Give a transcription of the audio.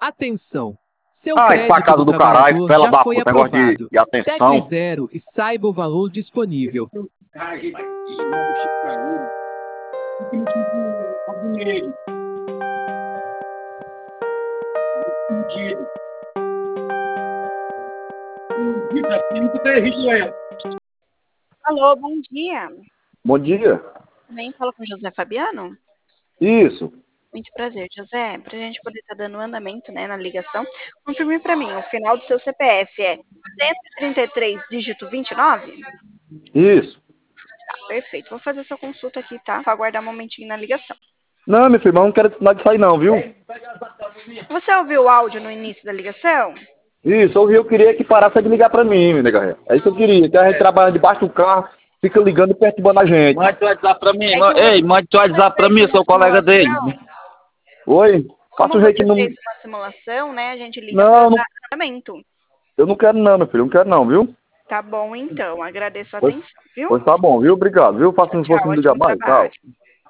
Atenção! Seu Ai, crédito facada do do caralho, trabalhador fela já da foi puta, negócio aprovado. de atenção. Tecle 0 e saiba o valor disponível. Alô, bom dia. Bom dia. Bem, fala com José Fabiano. Isso. Muito prazer, José. Para a gente poder estar dando andamento, né, na ligação, confirme para mim, o final do seu CPF é 133, dígito 29? Isso. Tá, perfeito. Vou fazer sua consulta aqui, tá? Só aguardar um momentinho na ligação. Não, meu filho, mas não quero nada disso aí não, viu? Você ouviu o áudio no início da ligação? Isso, eu queria que parasse de ligar pra mim, meu nega. É isso que eu queria, que a gente trabalha debaixo do carro, fica ligando e perturbando a gente. Mande o WhatsApp pra mim, É que ei, mande o WhatsApp pra mim, eu sou colega dele. Oi? Faça Como um jeito que você não... fez uma simulação, né, a gente liga para Não, dar andamento. eu não quero não, meu filho, eu não quero não, viu? Tá bom, então. Agradeço a Pois, atenção, viu? pois tá bom, viu? Obrigado, viu? Faça um esforço Tchau, de me ligar ótimo mais, trabalho. tchau.